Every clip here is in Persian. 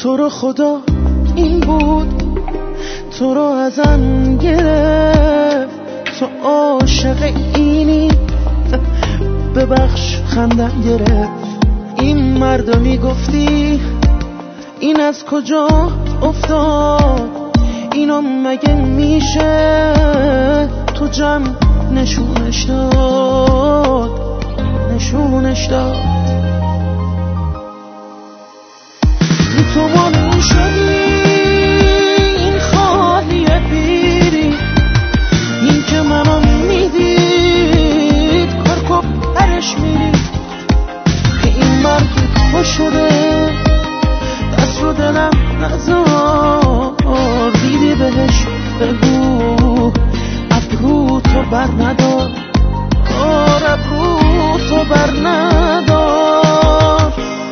تو رو خدا این بود، تو رو ازم گرفت، تو عاشق اینی، ببخش خندم گرفت. این مردا میگفتی این از کجا افتاد، اینو مگه میشه تو جمع نشونش داد، نشونش داد. تو مانون شدی این خالی بیری، این که منو میدید کارکو پرش میری. این مرد تو شده دست رو دلم نزار، دیدی بهش بگو ابرو تو بر ندار، ابرو تو بر ندار.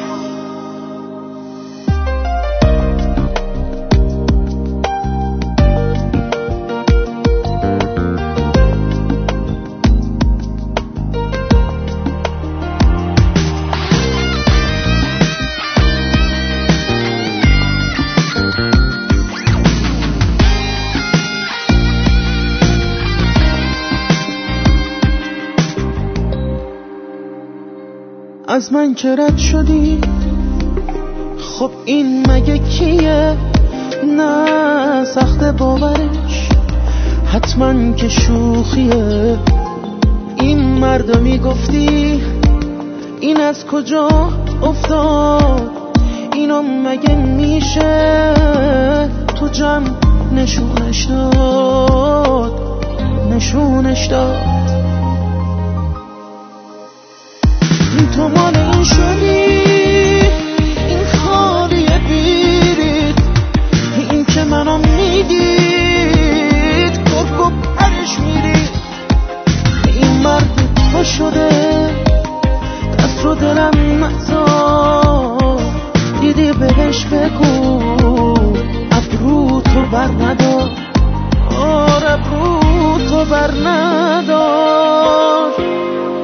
از من که رد شدی، خب این مگه کیه؟ نه سخت باورش، حتما که شوخیه. این مردا میگفتی این از کجا افتاد، اینو مگه میشه تو جمع نشونش داد، نشونش داد. تو مال این شدی این خالی بیرید، این که منو میدید گفت پرش میری. این مرد تو شده دست رو دلم نزار، دیدی بهش بگو ابرو تو بر ندار، ابرو تو بر ندار.